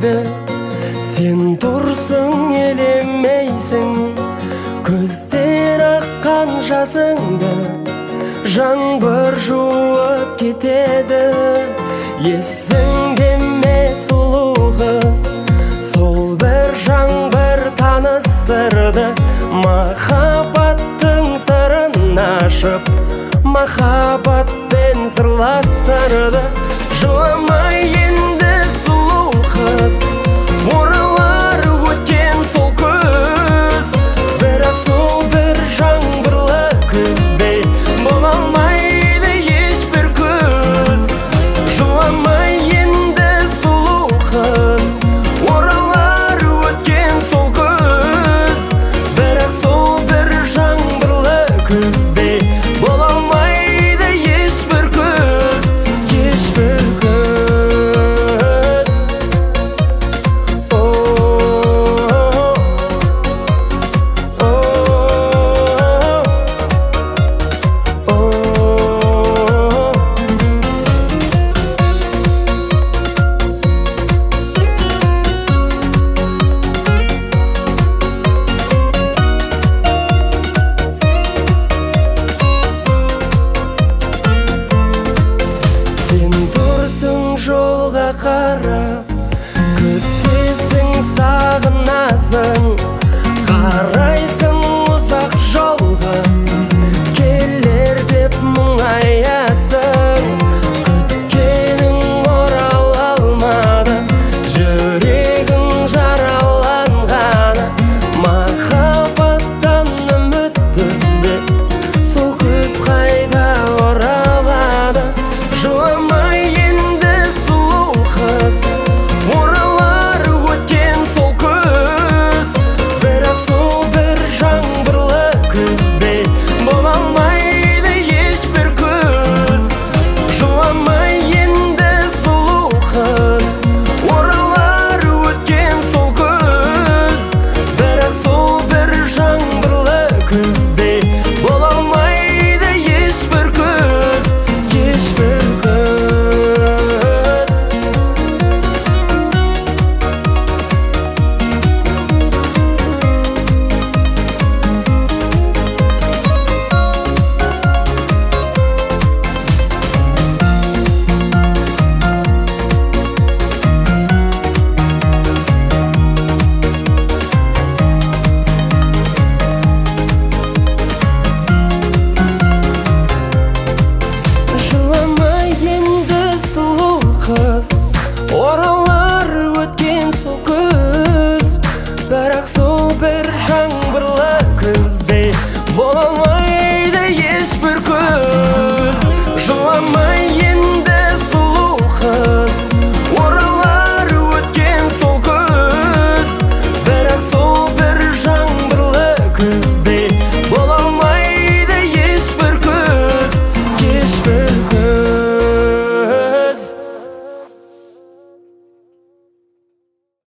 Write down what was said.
кетеді. Сен тұрсың елемейсің, көздер аққан жасыңды жаңбыр жуып кетеді. Есіңде ме сұлу қыз, сол бір жаңбыр таныстырды, махаббаттың сырын ашып, махаббатпен сырластырды. Жыламай енді сұлу қыз, оралар өткен сол күз, бірақ сол бір жаңбырлы күздей бола алмайды ешбір күз. Жыламай енді сұлу қыз, оралар өткен сол күз, бірақ сол бір жаңбырлы күздей бола алмайды ешбір күз, ешбір күз. Сен тұрсың жолға қарап, күтесің, сағынасың, қара